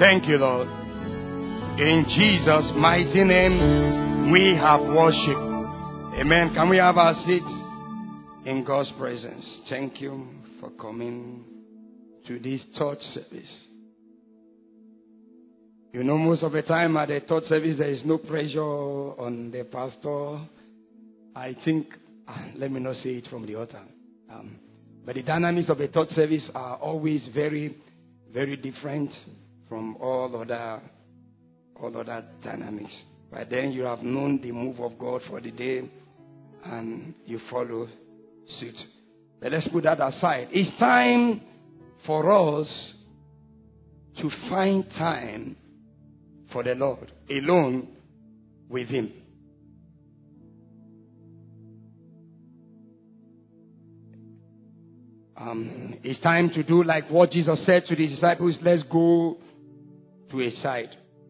Thank you, Lord. In Jesus' mighty name, we have worship. Amen. Can we have our seats in God's presence? Thank you for coming to this third service. You know, most of the time at the third service, there is no pressure on the pastor. I think, let me not say it from the altar. But the dynamics of the third service are always very, very different from all other dynamics. By then you have known the move of God for the day and you follow suit. But let's put that aside. It's time for us to find time for the Lord, alone with Him. It's time to do like what Jesus said to the disciples, let's go to a side.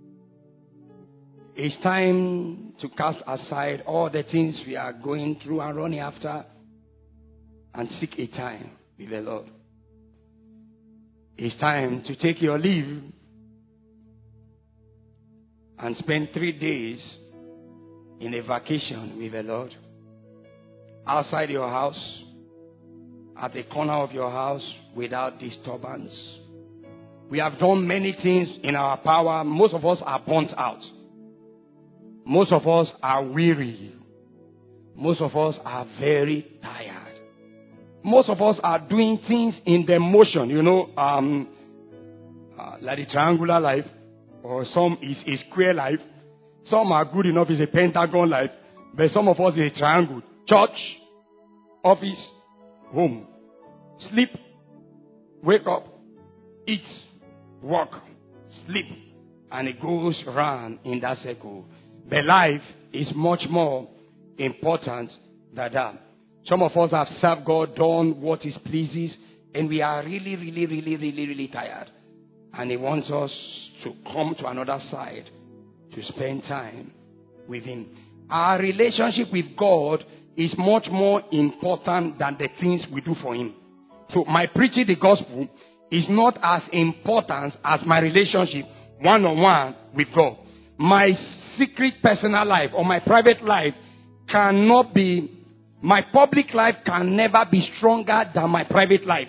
It's time to cast aside all the things we are going through and running after and seek a time with the Lord. It's time to take your leave and spend 3 days in a vacation with the Lord. Outside your house, at the corner of your house, without disturbance. We have done many things in our power. Most of us are burnt out. Most of us are weary. Most of us are very tired. Most of us are doing things in the motion, like the triangular life, or some is a square life. Some are good enough, it's a pentagon life, but some of us is a triangle. Church, office, home, sleep, wake up, eat, work, sleep, and it goes round in that circle. But life is much more important than that. Some of us have served God, done what is pleases, and we are really tired. And He wants us to come to another side to spend time with Him. Our relationship with God is much more important than the things we do for Him. So my preaching the gospel is not as important as my relationship one-on-one with God. My secret personal life or my private life cannot be, my public life can never be stronger than my private life.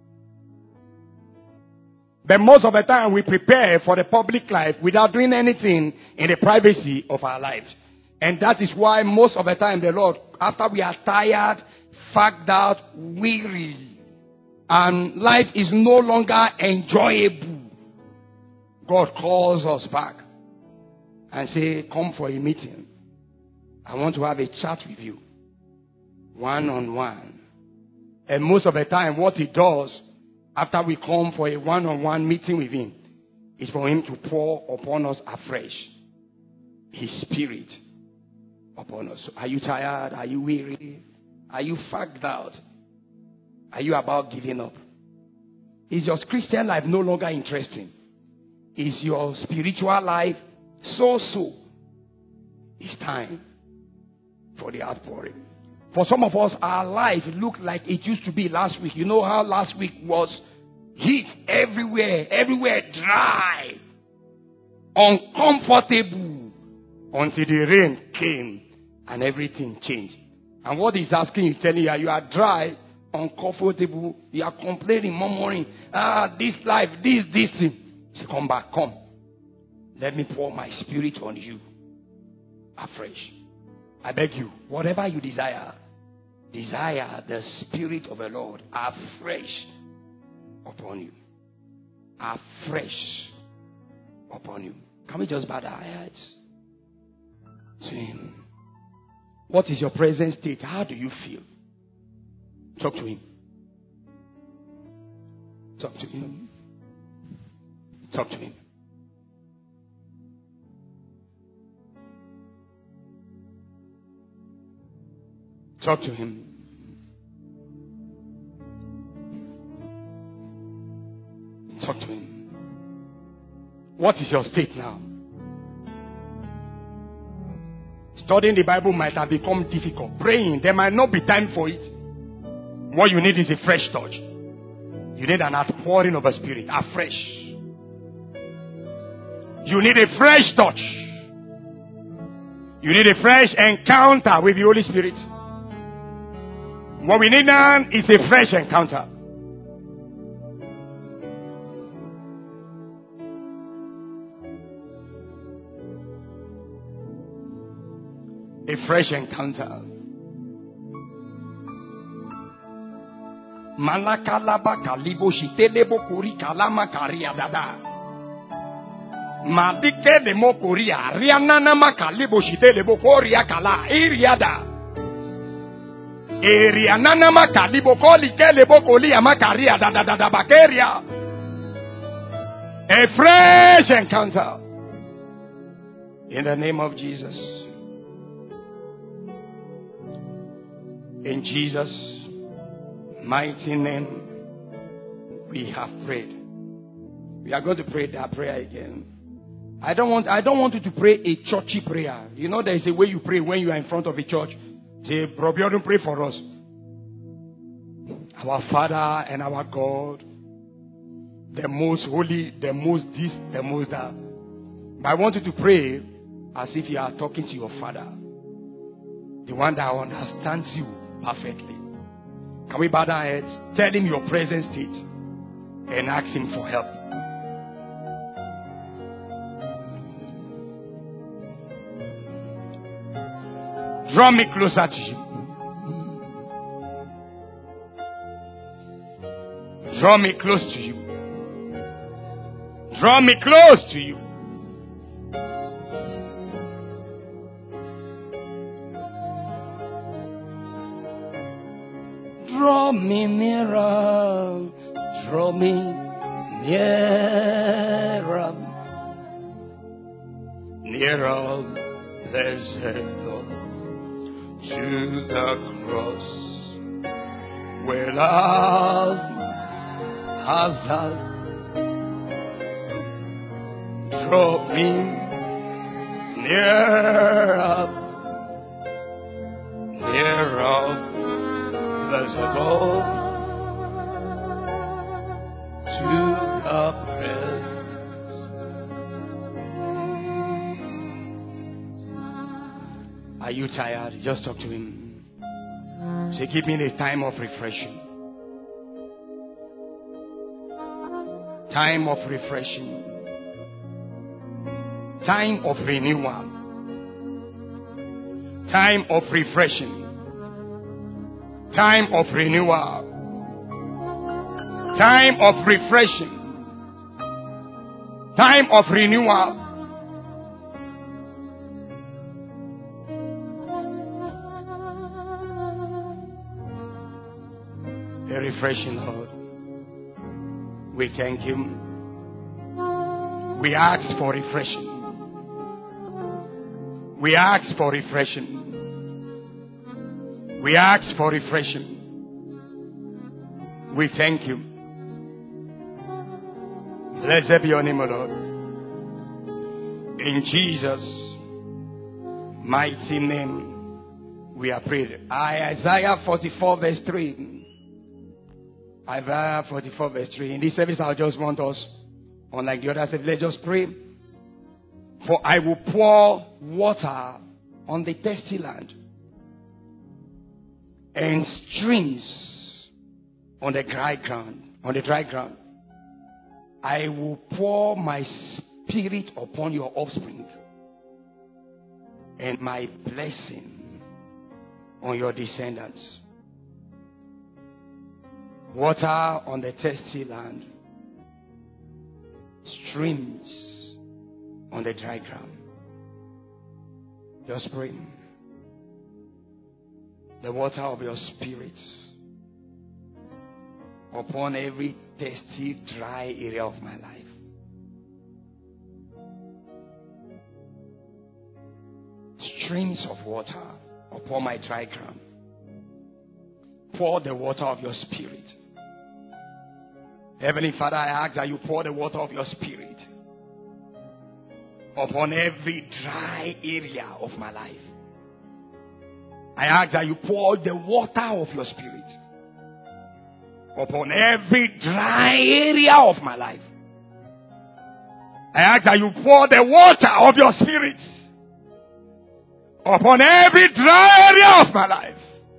But most of the time we prepare for the public life without doing anything in the privacy of our lives. And that is why most of the time the Lord, after we are tired, fagged out, weary, and life is no longer enjoyable, God calls us back and say, come for a meeting. I want to have a chat with you, one-on-one. And most of the time what He does after we come for a one-on-one meeting with Him is for Him to pour upon us afresh His Spirit upon us. Are you tired? Are you weary? Are you fagged out? Are you about giving up? Is your Christian life no longer interesting? Is your spiritual life so? It's time for the outpouring. For some of us, our life looked like it used to be last week. You know how last week was heat everywhere dry, uncomfortable, until the rain came and everything changed. And what He's asking is telling you are dry, uncomfortable, you are complaining, murmuring, this life, this thing. So come back, come. Let me pour my Spirit on you afresh. I beg you, whatever you desire the Spirit of the Lord afresh upon you. Afresh upon you. Can we just bow our heads to Him? What is your present state? How do you feel? Talk to Him. Talk to Him. Talk to Him. Talk to Him. Talk to Him. What is your state now? Studying the Bible might have become difficult. Praying, there might not be time for it. What you need is a fresh touch. You need an outpouring of a Spirit, afresh. You need a fresh touch. You need a fresh encounter with the Holy Spirit. What we need now is a fresh encounter. A fresh encounter. Malakalaba kalibo shitelebo kuri kalama karia dada. Madike de mokoria rianana makalibo shitelebo koria kala iriada. Erianana makalibo koli kelebo kolia makaria dada dada bakeria. A fresh encounter. In the name of Jesus. In Jesus' mighty name, we have prayed. We are going to pray that prayer again. I don't want you to pray a churchy prayer. You know, there is a way you pray when you are in front of a church. Say, "Bro, don't pray for us." Our Father and our God, the most holy, the most this, the most that. But I want you to pray as if you are talking to your Father, the one that understands you perfectly. Can we bow our heads? Tell him your present state and ask him for help. Draw me closer to you. Draw me close to you. Draw me close to you. Draw me nearer, draw me nearer, nearer, blessed Lord, to the cross, where love has died. Draw me nearer, nearer, blessed Lord, to the presence. Are you tired? Just talk to him. Say, give me a time of refreshing. Time of refreshing. Time of renewal. Time of refreshing. Time of renewal. Time of refreshing. Time of renewal. A refreshing, Lord. We thank Him. We ask for refreshing. We ask for refreshing. We ask for refreshing. We thank you. Blessed be your name, O Lord. In Jesus' mighty name, we are prayed. Isaiah 44 verse 3. Isaiah 44 verse 3. In this service, I just want us, unlike the other service, let's just pray. For I will pour water on the thirsty land, and streams on the dry ground. On the dry ground, I will pour my spirit upon your offspring, and my blessing on your descendants. Water on the thirsty land, streams on the dry ground. Just pray. The water of your spirit upon every thirsty, dry area of my life. Streams of water upon my dry ground. Pour the water of your spirit. Heavenly Father, I ask that you pour the water of your spirit upon every dry area of my life. I ask that you pour the water of your spirit upon every dry area of my life. I ask that you pour the water of your Spirit upon every dry area of my life.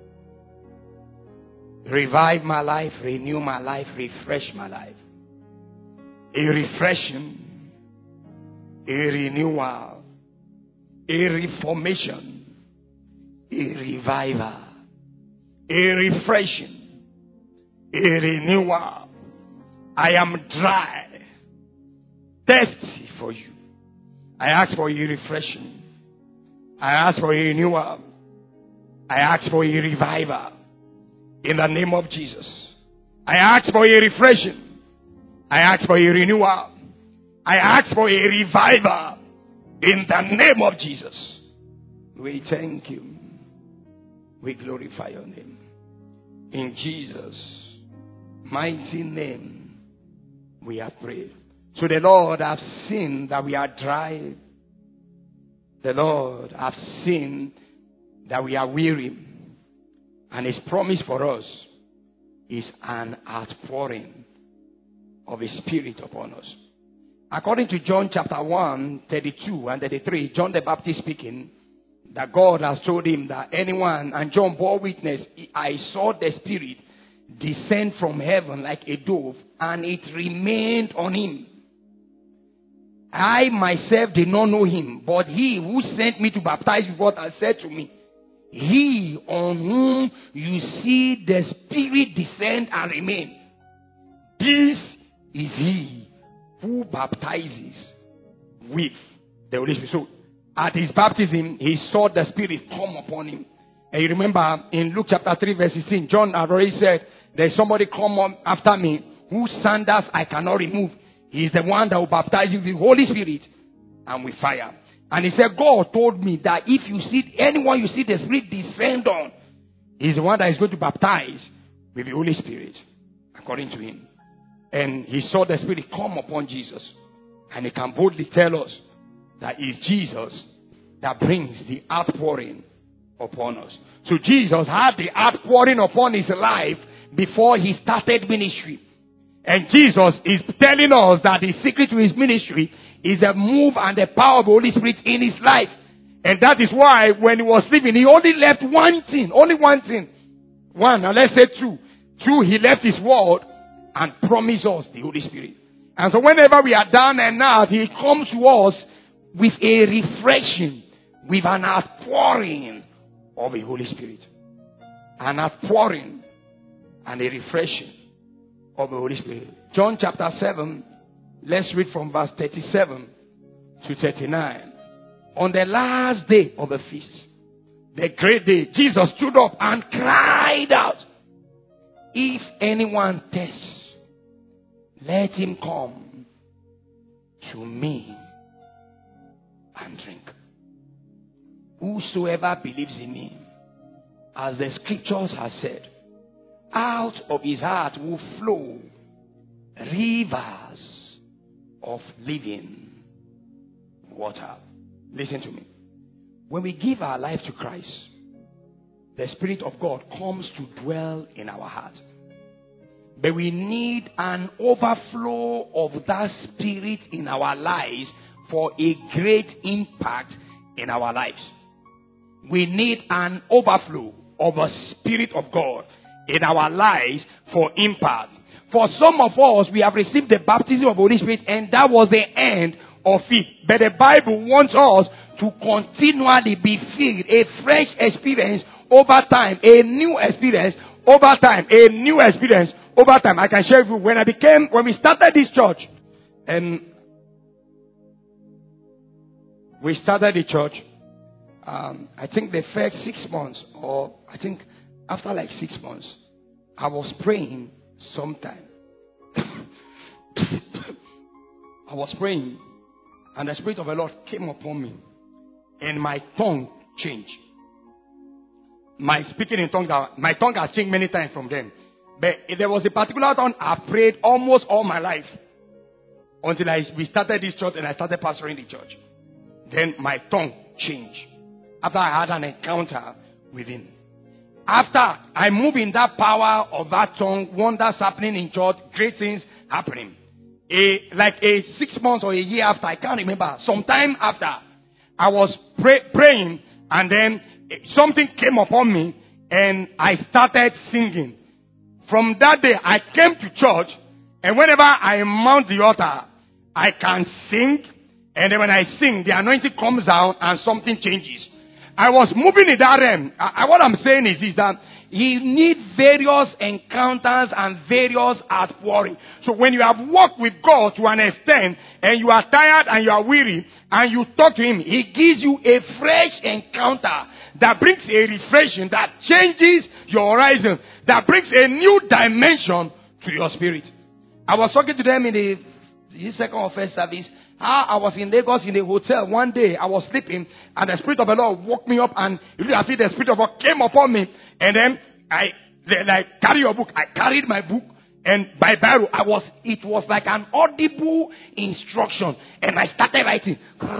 Revive my life, renew my life, refresh my life. A refreshing, a renewal, a reformation, a revival, a refreshing, a renewal. I am dry, thirsty for you. I ask for a refreshing. I ask for a renewal. I ask for a revival. In the name of Jesus. I ask for a refreshing. I ask for a renewal. I ask for a revival. In the name of Jesus. We thank you. We glorify your name. In Jesus' mighty name, we have prayed. So the Lord has seen that we are dry. The Lord has seen that we are weary. And His promise for us is an outpouring of His Spirit upon us. According to John chapter 1, 32 and 33, John the Baptist speaking, that God has told him that anyone, and John bore witness, I saw the Spirit descend from heaven like a dove, and it remained on him. I myself did not know him, but he who sent me to baptize with water said to me, he on whom you see the Spirit descend and remain, this is he who baptizes with the Holy Spirit. So, at his baptism, he saw the Spirit come upon him. And you remember in Luke chapter 3 verse 16, John had already said, there's somebody come on after me whose sandals I cannot remove. He is the one that will baptize you with the Holy Spirit and with fire. And he said, God told me that if you see anyone you see the Spirit descend on, he's the one that is going to baptize with the Holy Spirit, according to him. And he saw the Spirit come upon Jesus. And he can boldly tell us that it's Jesus that brings the outpouring upon us. So Jesus had the outpouring upon his life before he started ministry. And Jesus is telling us that the secret to his ministry is the move and the power of the Holy Spirit in his life. And that is why when he was leaving, he only left one thing. Only one thing. One, and let's say two. Two, he left his word and promised us the Holy Spirit. And so whenever we are down and out, he comes to us with a refreshing, with an outpouring of the Holy Spirit. An outpouring and a refreshing of the Holy Spirit. John chapter 7, let's read from verse 37 to 39. On the last day of the feast, the great day, Jesus stood up and cried out, if anyone thirsts, let him come to me and drink. Whosoever believes in me, as the scriptures have said, out of his heart will flow rivers of living water. Listen to me. When we give our life to Christ, the Spirit of God comes to dwell in our heart. But we need an overflow of that Spirit in our lives for a great impact in our lives. We need an overflow of the Spirit of God in our lives for impact. For some of us, we have received the baptism of the Holy Spirit and that was the end of it. But the Bible wants us to continually be filled, a fresh experience over time, a new experience over time, a new experience over time. I can share with you, when we started this church, and we started the church, I think the first 6 months, or I think after like 6 months, I was praying sometime. I was praying, and the Spirit of the Lord came upon me, and my tongue changed. My speaking in tongues, my tongue has changed many times from them. But there was a particular time I prayed almost all my life until we started this church and I started pastoring the church. Then my tongue changed after I had an encounter with Him. After I move in that power of that tongue, wonders happening in church, great things happening. like a 6 months or a year after, I can't remember, sometime after, I was praying, and then something came upon me, and I started singing. From that day, I came to church, and whenever I mount the altar, I can sing, and then when I sing, the anointing comes down, and something changes. I was moving in that realm. What I'm saying is that you need various encounters and various outpouring. So when you have walked with God to an extent, and you are tired and you are weary, and you talk to Him, He gives you a fresh encounter that brings a refreshing, that changes your horizon, that brings a new dimension to your spirit. I was talking to them in the second or first service. I was in Lagos in a hotel one day. I was sleeping, and the Spirit of the Lord woke me up, and I feel the Spirit of God came upon me. And then carry your book. I carried my book, and by Bible, it was like an audible instruction, and I started writing.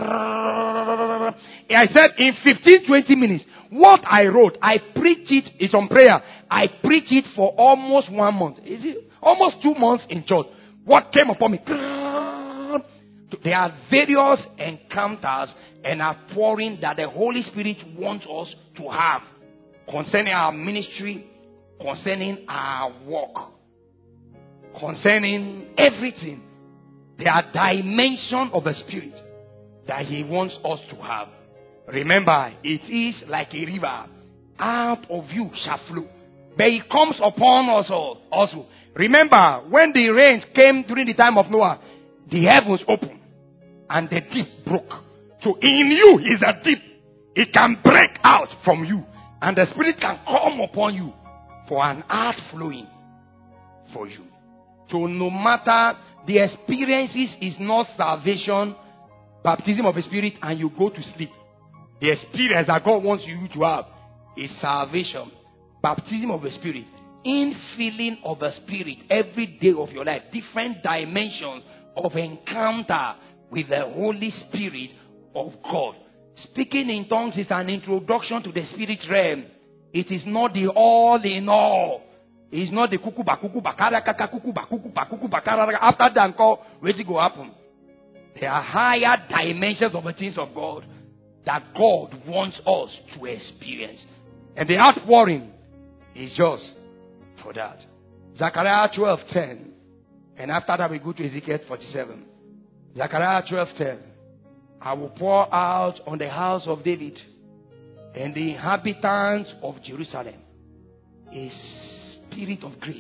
I said in 15-20 minutes, what I wrote, I preached it. It's on prayer. I preached it for almost 1 month. Is it almost 2 months in church? What came upon me? There are various encounters and outpouring that the Holy Spirit wants us to have concerning our ministry, concerning our work, concerning everything. There are dimensions of the Spirit that He wants us to have. Remember, it is like a river. Out of you shall flow. But it comes upon us also. Remember, when the rains came during the time of Noah, the heavens opened and the deep broke. So in you is a deep. It can break out from you, and the Spirit can come upon you for an outflowing for you. So no matter the experiences, is not salvation, baptism of the Spirit, and you go to sleep. The experience that God wants you to have is salvation, baptism of the Spirit, infilling of the Spirit every day of your life, different dimensions of encounter with the Holy Spirit of God. Speaking in tongues is an introduction to the spirit realm. It is not the all in all. It is not the kukuba kukuba karakaka kukuba kukuba kukuba karakaka. After that, what will happen? There are higher dimensions of the things of God that God wants us to experience. And the outpouring is just for that. Zechariah 12:10. And after that we go to Ezekiel 47. Zechariah 12:10. I will pour out on the house of David and the inhabitants of Jerusalem a spirit of grace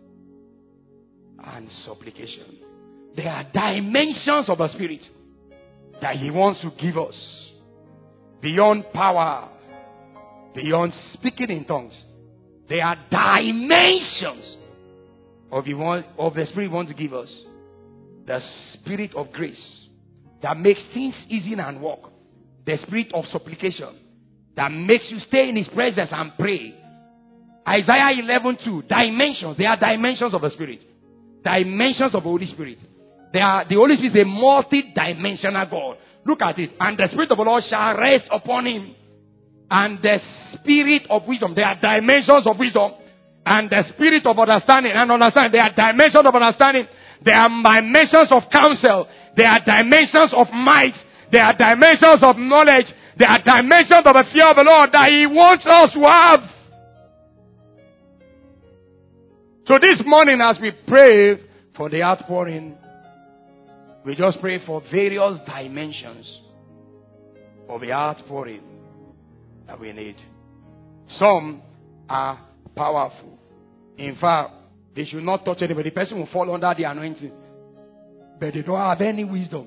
and supplication. There are dimensions of the Spirit that He wants to give us beyond power, beyond speaking in tongues. There are dimensions of the Spirit He wants to give us. The spirit of grace that makes things easy and work. The spirit of supplication that makes you stay in His presence and pray. Isaiah 11:2. Dimensions. There are dimensions of the Spirit. Dimensions of the Holy Spirit. The Holy Spirit is a multi-dimensional God. Look at it. And the Spirit of the Lord shall rest upon Him. And the Spirit of wisdom. There are dimensions of wisdom. And the Spirit of understanding and understanding. There are dimensions of understanding. There are dimensions of counsel. There are dimensions of might. There are dimensions of knowledge. There are dimensions of the fear of the Lord that He wants us to have. So this morning, as we pray for the outpouring, we just pray for various dimensions of the outpouring that we need. Some are powerful. In fact, they should not touch anybody. The person will fall under the anointing. But they don't have any wisdom.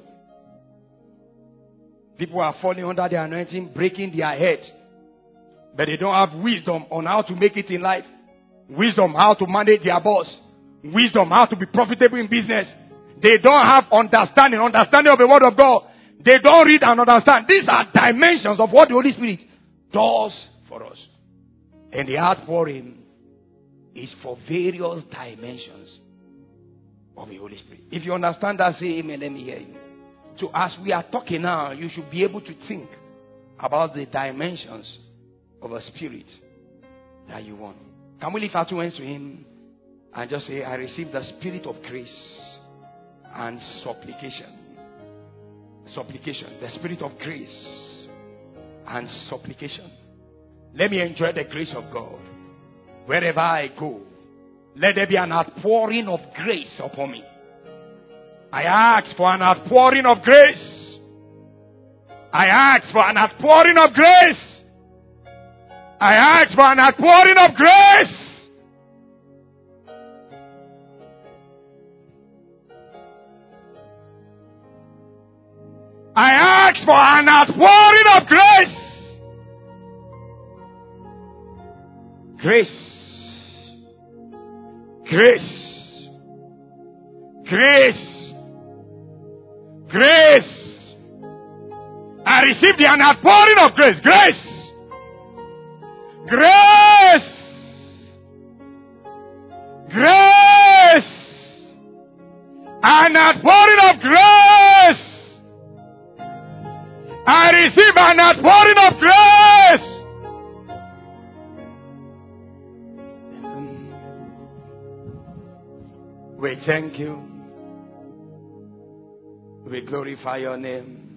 People are falling under the anointing, breaking their head. But they don't have wisdom on how to make it in life. Wisdom how to manage their boss. Wisdom how to be profitable in business. They don't have understanding of the word of God. They don't read and understand. These are dimensions of what the Holy Spirit does for us. And the outpouring is for various dimensions of the Holy Spirit. If you understand that, say amen. Let me hear you. So as we are talking now, you should be able to think about the dimensions of a spirit that you want. Can we lift our two hands to Him and just say, I receive the spirit of grace and supplication. Supplication. The spirit of grace and supplication. Let me enjoy the grace of God. Wherever I go, let there be an outpouring of grace upon me. I ask for an outpouring of grace. I ask for an outpouring of grace. I ask for an outpouring of grace. I ask for an outpouring of grace. Grace. Grace. Grace. Grace. I received an outpouring of grace. Grace. Grace. Grace. An outpouring of grace. I receive an outpouring of grace. We thank you. We glorify your name.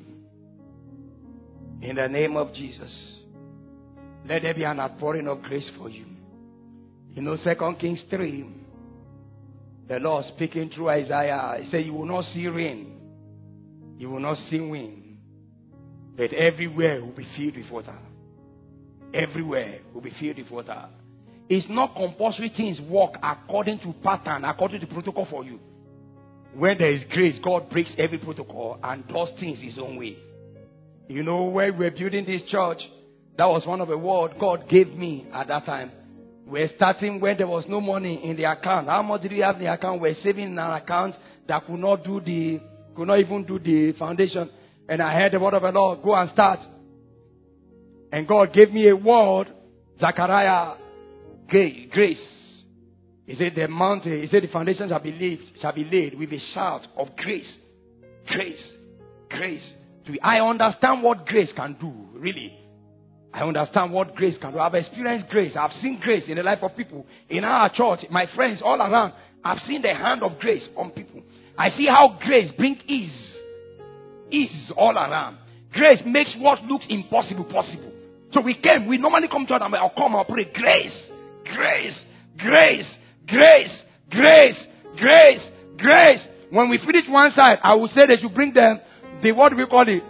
In the name of Jesus. Let there be an outpouring of grace for you. You know, 2 Kings 3, the Lord speaking through Isaiah, he said, you will not see rain. You will not see wind. But everywhere will be filled with water. Everywhere will be filled with water. It's not compulsory things work according to pattern, according to protocol for you. When there is grace, God breaks every protocol and does things his own way. You know, when we were building this church, that was one of the words God gave me at that time. We're starting when there was no money in the account. How much did we have in the account? We're saving in an account that could not even do the foundation. And I heard the word of the Lord, go and start. And God gave me a word, Zechariah, grace. He said the mountain, he said the foundations shall be laid with a shout of grace. Grace. Grace. I understand what grace can do, really. I understand what grace can do. I've experienced grace. I've seen grace in the life of people. In our church, my friends all around, I've seen the hand of grace on people. I see how grace brings ease. Ease all around. Grace makes what looks impossible possible. So we normally come to church and I'll pray. Grace. Grace. Grace. Grace. Grace. Grace. Grace. When we finish one side, I will say that you bring them what do we call it?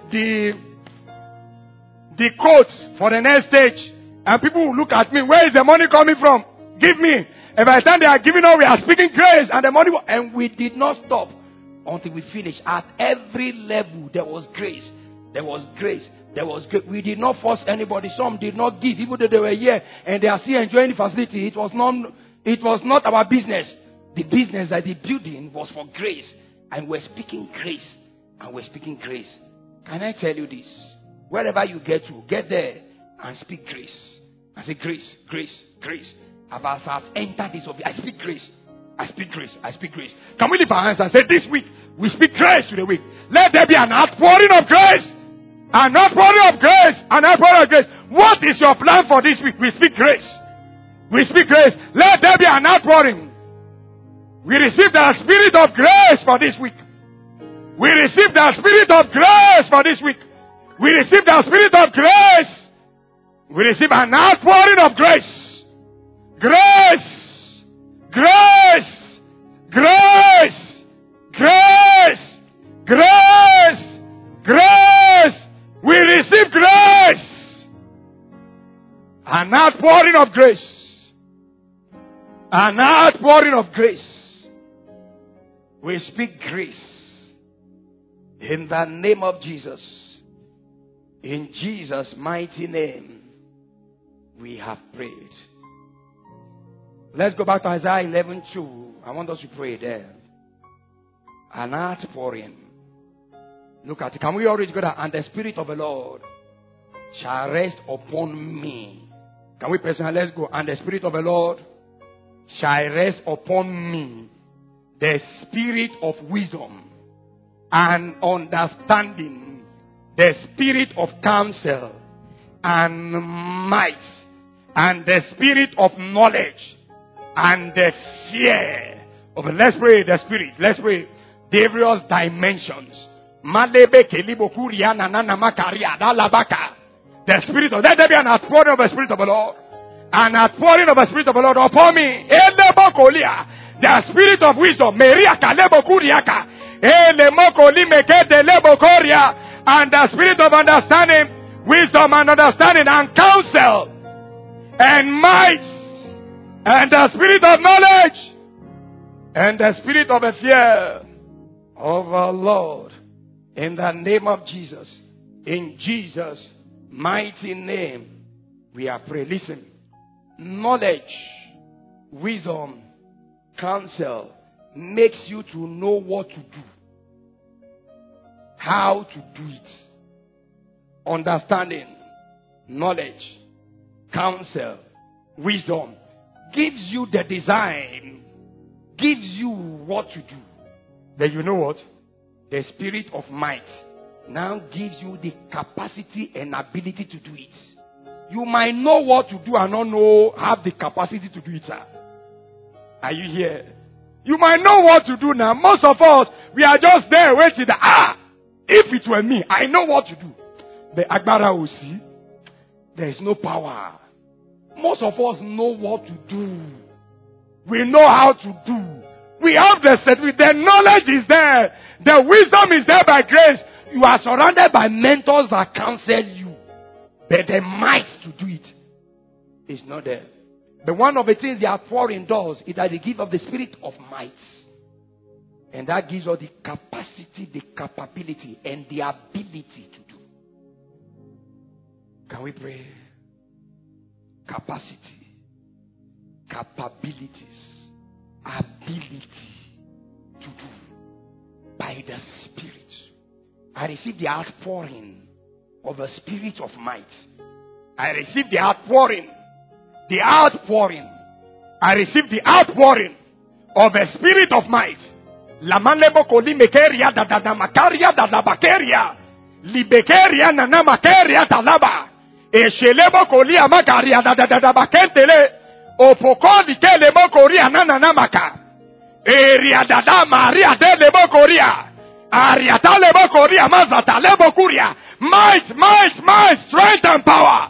The codes for the next stage. And people will look at me. Where is the money coming from? Give me. And by the time they are giving out, we are speaking grace. And the money and we did not stop until we finished. At every level, there was grace. There was grace. There was grace. We did not force anybody. Some did not give, even though they were here and they are still enjoying the facility. It was not our business. The business that the building was for grace. And we're speaking grace. And we're speaking grace. Can I tell you this? Wherever you get to, get there and speak grace. I say grace, grace, grace. As I've entered this office, I speak grace. I speak grace. I speak grace. Can we lift our hands and say this week, we speak grace to the week. Let there be an outpouring of grace. An outpouring of grace. An outpouring of grace. What is your plan for this week? We speak grace. We speak grace. Let there be an outpouring. We receive the spirit of grace for this week. We receive the spirit of grace for this week. We receive the spirit of grace. We receive an outpouring of grace. Grace. Grace. Grace. Grace. Grace. Grace. We receive grace. An outpouring of grace. An outpouring of grace. We speak grace. In the name of Jesus. In Jesus' mighty name, we have prayed. Let's go back to Isaiah 11:2. I want us to pray there. An outpouring. Look at it. Can we all read together? And the Spirit of the Lord shall rest upon me. Can we personally? Let's go. And the Spirit of the Lord shall rest upon me. The Spirit of wisdom and understanding. The spirit of counsel and might, and the spirit of knowledge, and the fear of. Let's pray the Spirit. Let's pray. various dimensions. Malebe kelibokuria nanana makaria dalabaka. The Spirit of, let there be an outpouring of the Spirit of the Lord. An outpouring of the Spirit of the Lord upon me. The Spirit of wisdom. And the Spirit of understanding, wisdom and understanding and counsel and might. And the Spirit of knowledge. And the Spirit of the fear of our Lord. In the name of Jesus. In Jesus' mighty name, we are praying. Listen. Knowledge, wisdom, counsel makes you to know what to do, how to do it. Understanding, knowledge, counsel, wisdom gives you the design, gives you what to do. Then you know what? The Spirit of might now gives you the capacity and ability to do it. You might know what to do and not have the capacity to do it, sir. Are you here? You might know what to do now. Most of us, we are just there waiting. If it were me, I know what to do. The Agbara will see. There is no power. Most of us know what to do. We know how to do. We have the certificate. The knowledge is there. The wisdom is there by grace. You are surrounded by mentors that counsel you. But the might to do it is not there. But one of the things the outpouring does is that they give of the Spirit of might. And that gives us the capacity, the capability, and the ability to do. Can we pray? Capacity, capabilities, ability to do by the Spirit. I receive the outpouring of the Spirit of might. I receive the outpouring. The outpouring. I receive the outpouring of the Spirit of might. Lamanlebo koli mekeria da da makaria da da bakeria. Libekeria na na makeria talaba. Eshelebo koli amakaria da da bakentele. Opokoli kelebo koria na na maka. Eria da da maria de lebo koria. Ariata lebo koria mazata lebo kuria. Might, strength and power.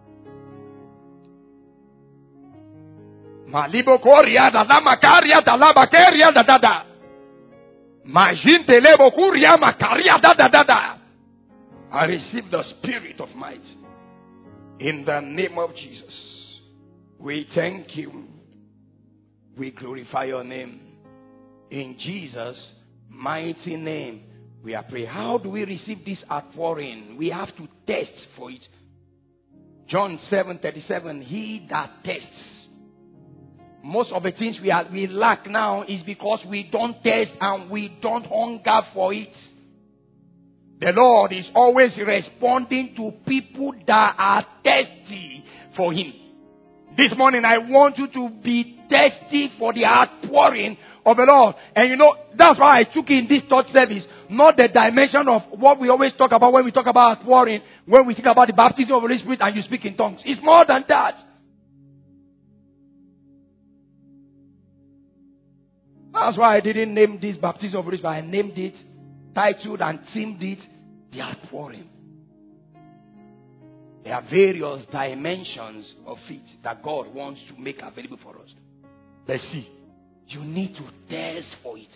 Malibo koria da la makaria da la bakeria da da. Majinte lebo kuria makaria da da. I receive the Spirit of might. In the name of Jesus. We thank you. We glorify your name. In Jesus' mighty name. We are praying. How do we receive this outpouring? We have to test for it. John 7:37. He that tests. Most of the things we lack now is because we don't test and we don't hunger for it. The Lord is always responding to people that are thirsty for Him. This morning I want you to be thirsty for the outpouring of the Lord. And you know, that's why I took in this third service, not the dimension of what we always talk about when we talk about outpouring, when we think about the baptism of the Holy Spirit and you speak in tongues. It's more than that. That's why I didn't name this baptism of the Holy Spirit. I named it, titled and themed it, the outpouring. There are various dimensions of it that God wants to make available for us. Let's see. You need to thirst for it.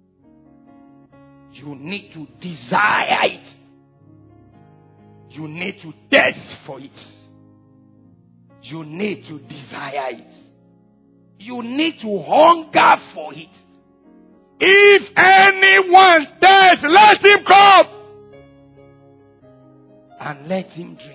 You need to desire it. You need to thirst for it. You need to desire it. You need to hunger for it. If anyone thirsts, let him come and let him drink.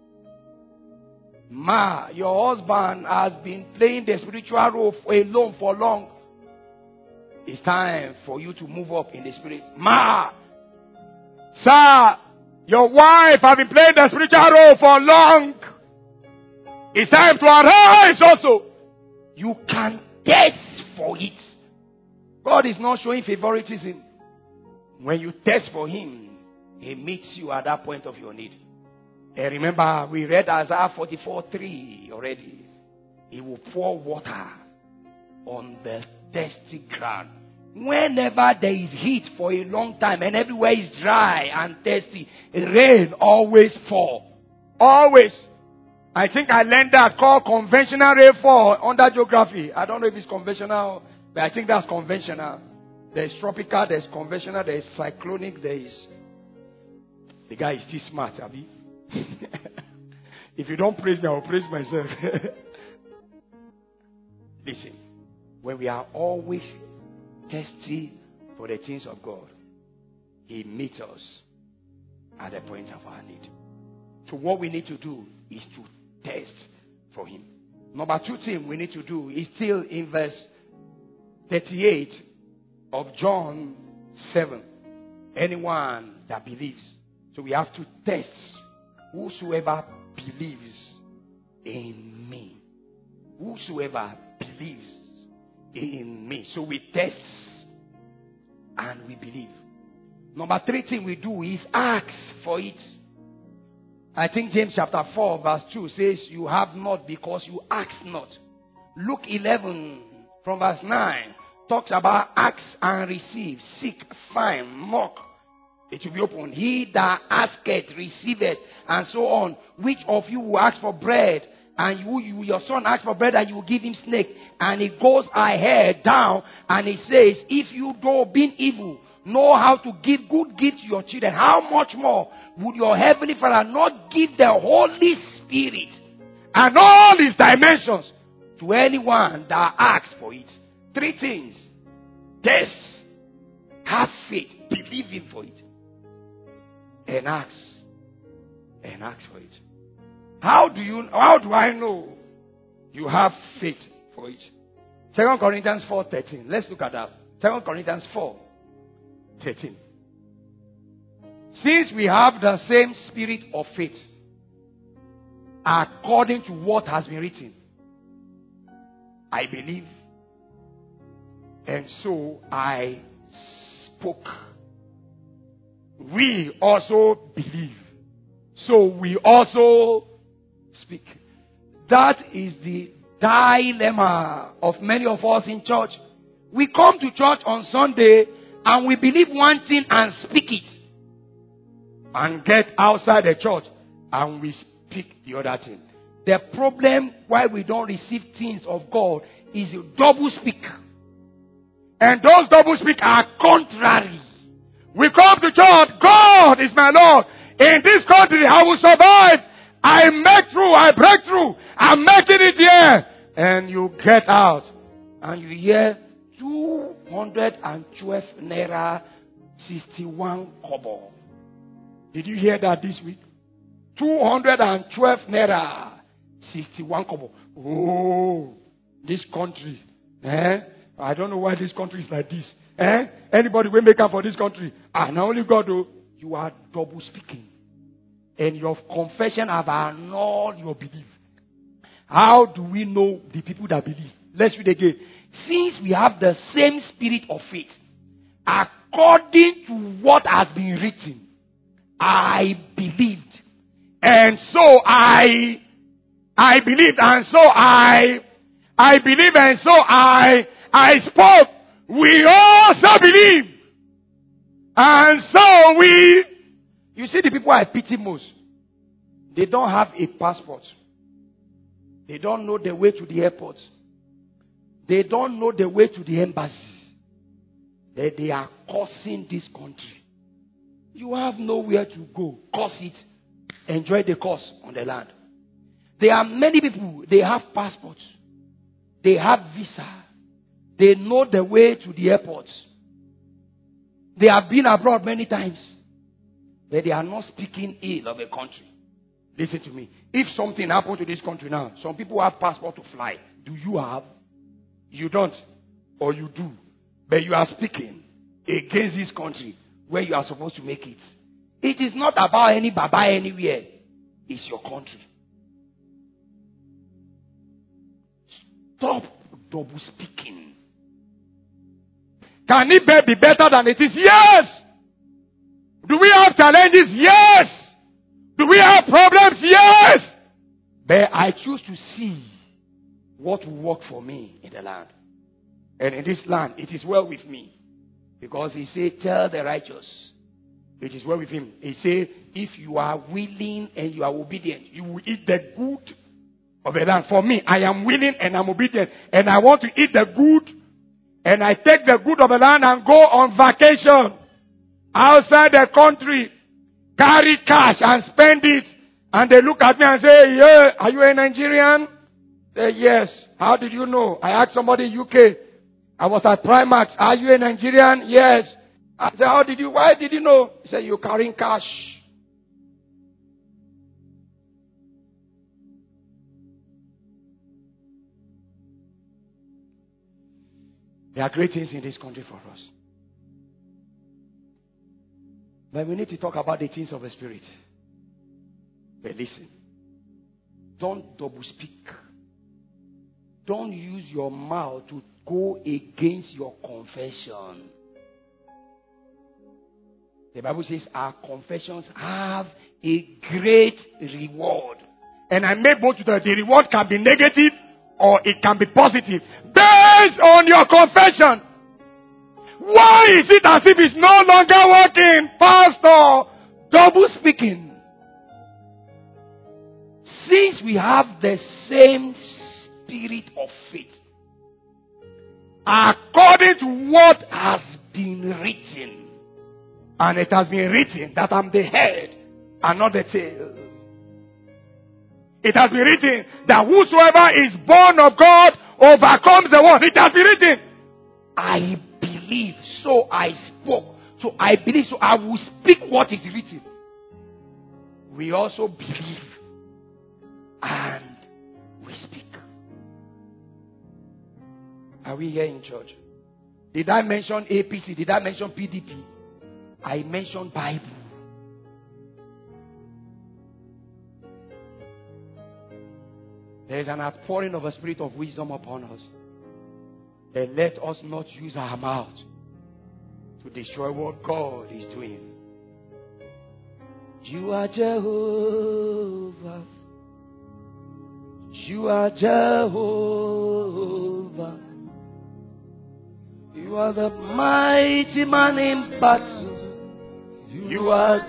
Ma, your husband has been playing the spiritual role alone for long. It's time for you to move up in the spirit. Ma, sir, your wife has been playing the spiritual role for long. It's time to arise also. You can thirst for it. God is not showing favoritism. When you thirst for Him, He meets you at that point of your need. And remember, we read Isaiah 44:3 already. He will pour water on the thirsty ground. Whenever there is heat for a long time and everywhere is dry and thirsty, rain always falls. Always. I think I learned that called conventional rainfall under geography. I don't know if it's conventional, but I think that's conventional. There's tropical, there's conventional, there's cyclonic, there is... The guy is still smart, Abi. If you don't praise me, I will praise myself. Listen, when we are always thirsty for the things of God, He meets us at the point of our need. So what we need to do is to thirst for Him. Number 2 thing we need to do is still in verse 38 of John 7. Anyone that believes. So we have to test. Whosoever believes in me. Whosoever believes in me. So we test and we believe. Number 3 thing we do is ask for it. I think James chapter 4 verse 2 says, you have not because you ask not. Luke 11 from verse 9 talks about ask and receive, seek, find, knock. It will be open. He that asketh, receiveth, and so on. Which of you will ask for bread, and your son asks for bread, and you will give him snake? And he goes ahead down, and he says, if you, though being evil, know how to give good gifts to your children, how much more would your heavenly Father not give the Holy Spirit and all His dimensions to anyone that asks for it? 3 things. Test, have faith, believe Him for it, and ask for it. How do I know you have faith for it? 2 Corinthians 4:13. Let's look at that. 2 Corinthians 4:13. Since we have the same spirit of faith, according to what has been written, I believe, and so I spoke. We also believe, so we also speak. That is the dilemma of many of us in church. We come to church on Sunday and we believe one thing and speak it, and get outside the church and we speak the other thing. The problem why we don't receive things of God is you double speak. And those double speak are contrary. We come to church, God is my Lord. In this country I will survive. I make through, I break through. I'm making it here. And you get out and you hear 212 naira 61 kobo. Did you hear that this week? 212 naira 61 kobo. Oh, this country. I don't know why this country is like this. Anybody will make up for this country? And only God, oh, you are double speaking. And your confession have annulled your belief. How do we know the people that believe? Let's read again. Since we have the same spirit of faith, according to what has been written, I believed, and so I believed, and so I believe, and so I spoke. We also believe, and so we. You see, the people I pity most, they don't have a passport. They don't know the way to the airport. They don't know the way to the embassy. They are cursing this country. You have nowhere to go. Curse it. Enjoy the curse on the land. There are many people, they have passports. They have visa. They know the way to the airport. They have been abroad many times. But they are not speaking ill of a country. Listen to me. If something happened to this country now, some people have passport to fly. Do you have? You don't. Or you do. But you are speaking against this country where you are supposed to make it. It is not about any baba anywhere. It's your country. Stop double speaking. Can it be better than it is? Yes! Do we have challenges? Yes! Do we have problems? Yes! But I choose to see what will work for me in the land. And in this land, it is well with me. Because he said, tell the righteous. It is well with him. He said, if you are willing and you are obedient, You will eat the good of the land. For me, I am willing and I'm obedient. And I want to eat the good. And I take the good of the land and go on vacation outside the country. Carry cash and spend it. And they look at me and say, yeah, are you a Nigerian? Say, yes. How did you know? I asked somebody in UK. I was at Primax. Are you a Nigerian? Yes. I said, why did you know? He said, you're carrying cash. There are great things in this country for us. But we need to talk about the things of the Spirit. But listen. Don't double speak. Don't use your mouth to go against your confession. The Bible says our confessions have a great reward. And I make both to the reward can be negative or it can be positive. Based on your confession. Why is it as if it's no longer working, Pastor? Double speaking. Since we have the same spirit of faith, according to what has been written, and it has been written that I'm the head and not the tail. It has been written that whosoever is born of God overcomes the world. It has been written. I believe, so I spoke. So I believe, so I will speak what is written. We also believe and we speak. Are we here in church? Did I mention APC? Did I mention PDP? I mentioned Bible. There is an outpouring of a spirit of wisdom upon us. And let us not use our mouth to destroy what God is doing. You are Jehovah. You are Jehovah. You are the mighty man in battle. You are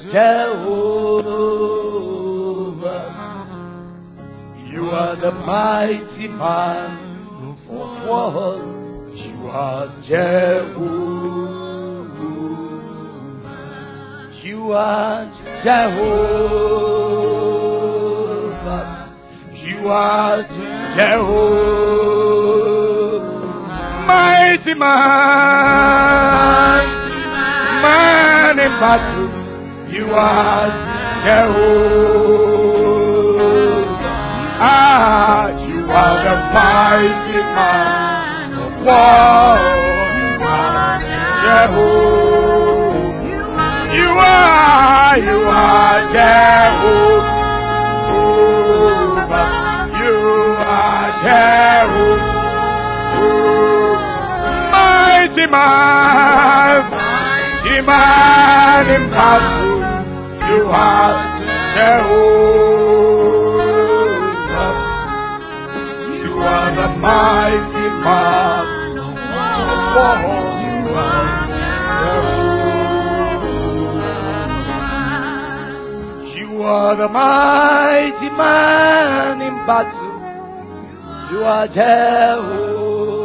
Jehovah. You are the mighty man of war. You are Jehovah. You are Jehovah. You are Jehovah. Mighty man in battle. You are Jehovah. You are the mighty man of war. Jehovah. You are Jehovah. You are Jehovah. Mighty man in battle. You are Jehovah. You are the mighty man of war. You are Jehovah. You are the mighty man in battle. You are Jehovah.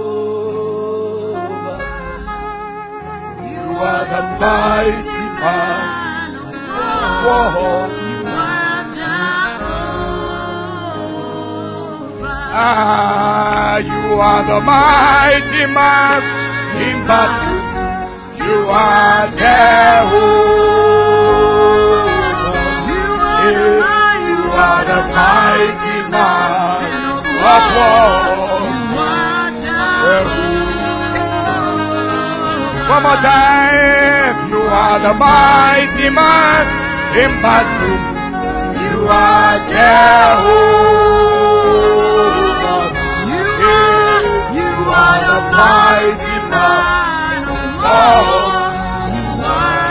You are the mighty man of war. You are the mighty man in battle. You are Jehovah. You are the mighty man of war. One more time. You are the mighty man in battle. You are Jehovah. You are the mighty man of war. You are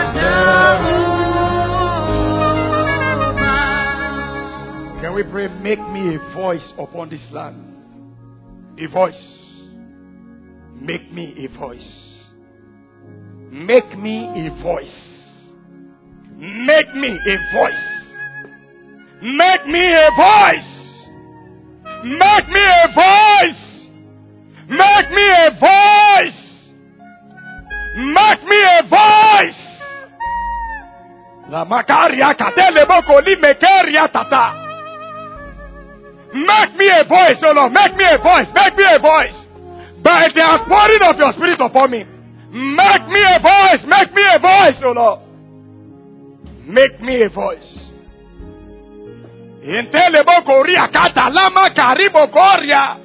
Jehovah. Can we pray, make me a voice upon this land? A voice. Make me a voice. Make me a voice. Make me a voice. Make me a voice. Make me a voice. Make me a voice. Make me a voice. La makaria katele boko li mekeria tata. Make me a voice, oh Lord. Make me a voice. Make me a voice. By the outpouring of your spirit upon me. Make me a voice. Make me a voice, oh Lord. Make me a voice. Intelebo koria kata lama karibo koria.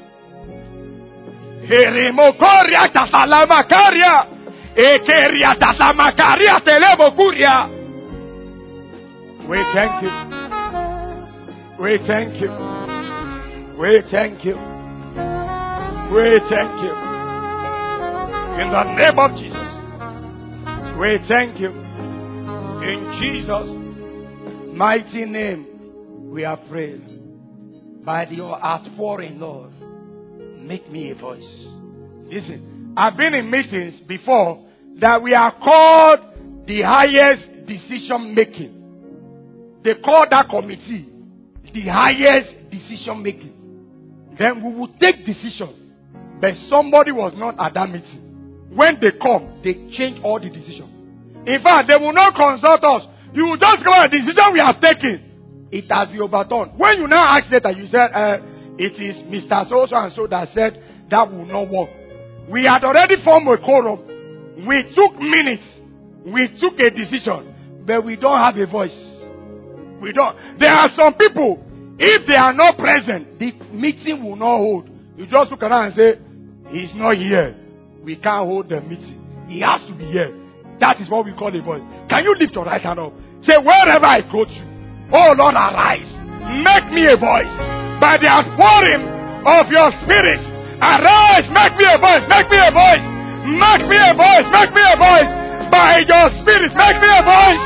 Herimo koria tasalama karia. Ekeria tasalama karia telebo kuria. We thank you. We thank you. We thank you. We thank you. In the name of Jesus. We thank you. In Jesus' mighty name, we are praying. By your outpouring, Lord, make me a voice. Listen, I've been in meetings before that we are called the highest decision making. They call that committee the highest decision making. Then we will take decisions. But somebody was not at that meeting. When they come, they change all the decisions. In fact, they will not consult us. You will just come out, the decision we have taken, it has been overturned. When you now ask later, you said, it is Mr. So-and-so that said that will not work. We had already formed a quorum. We took minutes. We took a decision. But we don't have a voice. We don't. There are some people, if they are not present, the meeting will not hold. You just look around and say, he's not here. We can't hold the meeting. He has to be here. That is what we call a voice. Can you lift your right hand up? Say, wherever I go to, oh Lord, arise. Make me a voice. By the outpouring of your spirit, arise. Make me a voice. Make me a voice. Make me a voice. Make me a voice. By your spirit, make me a voice.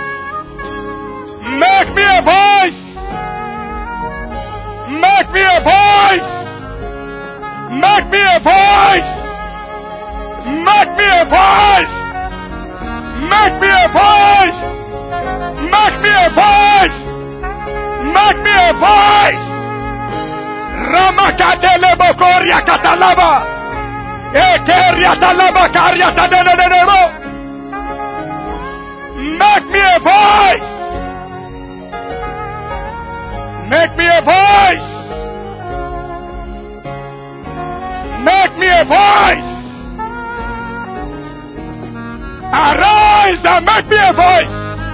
Make me a voice. Make me a voice. Make me a voice. Make me a voice. Make me a voice. Make me a voice. Make me a voice. Ramakadele bokoria katalaba. Ekeria talaba karia tadelelebo. Make me a voice. Make me a voice. Make me a voice. Arise and make me a voice.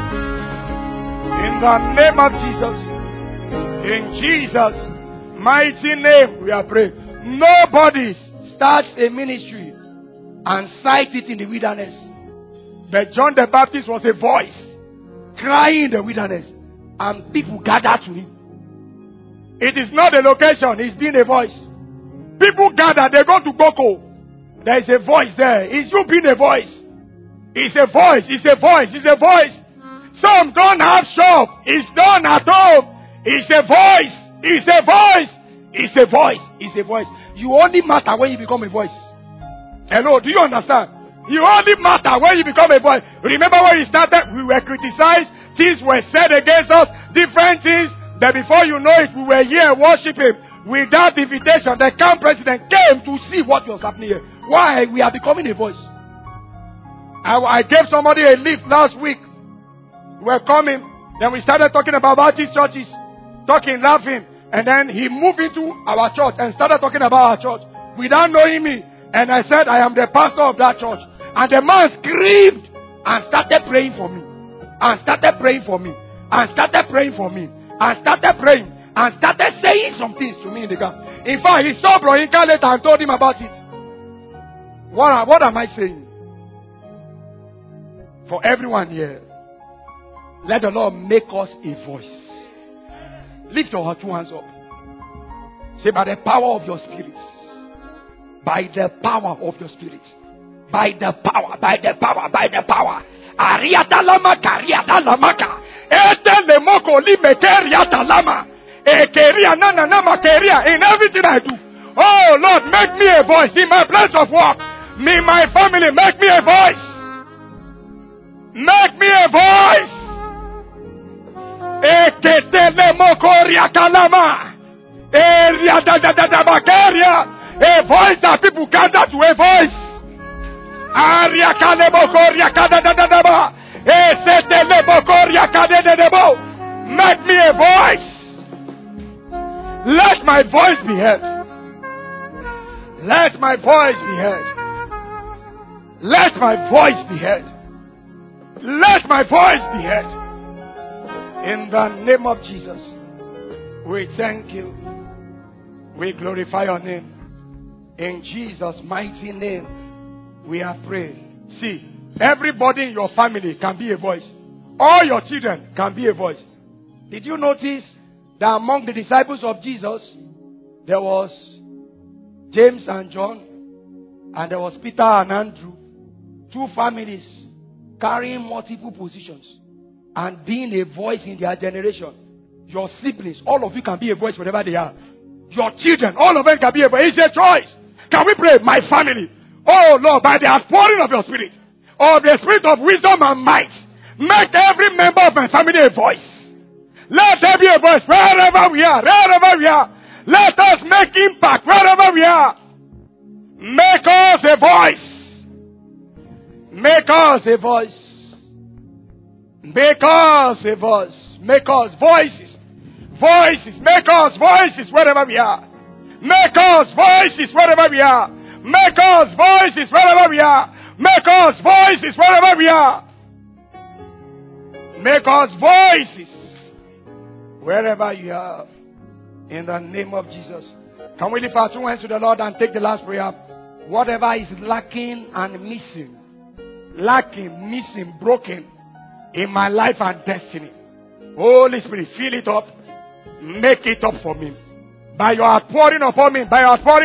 In the name of Jesus. In Jesus' mighty name we are praying. Nobody starts a ministry and sight it in the wilderness. But John the Baptist was a voice crying in the wilderness, and people gathered to him. It is not a location, it's being a voice. People gather, they go to Boko. There is a voice there. It's you being a voice. It's a voice, it's a voice, it's a voice. Some don't have shop. It's done at home. It's a voice. It's a voice. It's a voice. It's a voice. You only matter when you become a voice. Hello, do you understand? You only matter when you become a voice. Remember when we started, we were criticized. Things were said against us. Different things. That before you know it, we were here worshiping. Without invitation, the camp president came to see what was happening here. Why? We are becoming a voice. I gave somebody a lift last week. We were coming. Then we started talking about Baptist churches. Talking, laughing. And then he moved into our church and started talking about our church. Without knowing me. And I said, I am the pastor of that church. And the man screamed and started praying for me. And started praying for me. And started praying for me. And started praying. And started saying some things to me in the camp. In fact, he saw Bro Inka later and told him about it. What am I saying? For everyone here, let the Lord make us a voice. Lift your two hands up. Say, by the power of your spirit. By the power of your spirit. By the power, by the power, by the power. Ariata lama kariata lamaka. Ete lemoko limeteriata lama. Ekeria nana nama keria. In everything I do. Oh Lord, make me a voice in my place of work. Me, my family, make me a voice. Make me a voice. A voice that people gather to a voice. Make me a voice. Let my voice be heard. Let my voice be heard. Let my voice be heard. Let my voice be heard. In the name of Jesus, we thank you. We glorify your name. In Jesus' mighty name, we are praying. See, everybody in your family can be a voice. All your children can be a voice. Did you notice that among the disciples of Jesus, there was James and John, and there was Peter and Andrew, two families carrying multiple positions and being a voice in their generation. Your siblings, all of you can be a voice wherever they are. Your children, all of them can be a voice. It's a choice. Can we pray? My family, oh Lord, by the outpouring of your spirit, or the spirit of wisdom and might, make every member of my family a voice. Let there be a voice wherever we are, wherever we are. Let us make impact wherever we are. Make us a voice. Make us a voice. Make us a voice. Make us voices. Voices. Make us voices wherever we are. Make us voices wherever we are. Make us voices wherever we are. Make us voices wherever we are. Make us voices wherever you are. In the name of Jesus. Can we lift our two hands to the Lord and take the last prayer? Whatever is lacking and missing, broken in my life and destiny, Holy Spirit, fill it up. Make it up for me. By your outpouring upon me,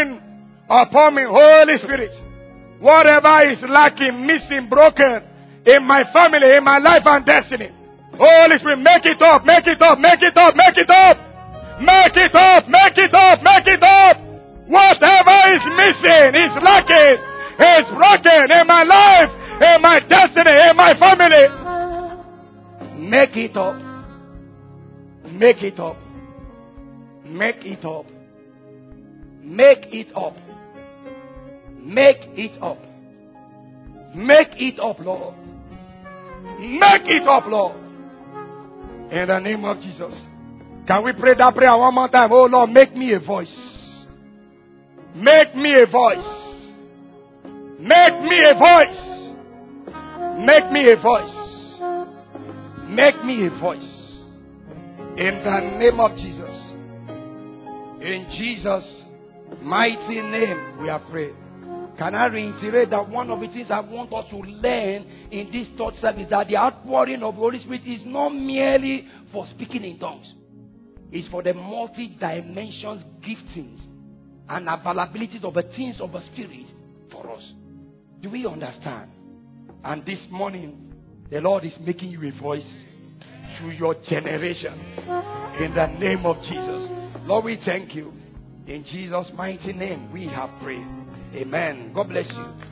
Holy Spirit. Whatever is lacking, missing, broken in my family, in my life and destiny, Holy Spirit, make it up, make it up, make it up, make it up. Make it up, make it up, make it up. Whatever is missing, is lacking, is broken in my life, in my destiny, in my family. Make it up. Make it up. Make it up. Make it up. Make it up. Make it up, Lord. Make it up, Lord. In the name of Jesus. Can we pray that prayer one more time? Oh Lord, make me a voice. Make me a voice. Make me a voice. Make me a voice. Make me a voice. In the name of Jesus. In Jesus' mighty name we are praying. Can I reiterate that one of the things I want us to learn in this third service, that the outpouring of the Holy Spirit is not merely for speaking in tongues. It's for the multi-dimensions, giftings, and availabilities of the things of the Spirit for us. Do we understand? And this morning, the Lord is making you a voice to your generation. In the name of Jesus. Lord, we thank you. In Jesus' mighty name, we have prayed. Amen. God bless you.